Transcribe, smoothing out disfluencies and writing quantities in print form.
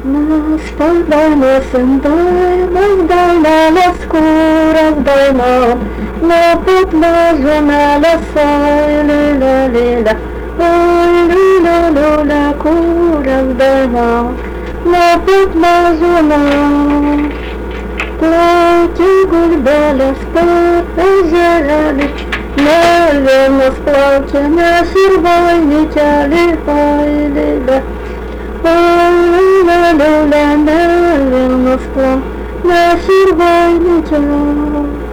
Zdejmę skórę zdejmę, na podłożu na lasaj, lila, lila. Oj, lila, lila, kurę zdejmę, na podłożu na. Платье гульбаля спать озерали, наверно, в платье на сервой летели, ой, лила. Ой, лила, лила, наверно, в платье на сервой летели.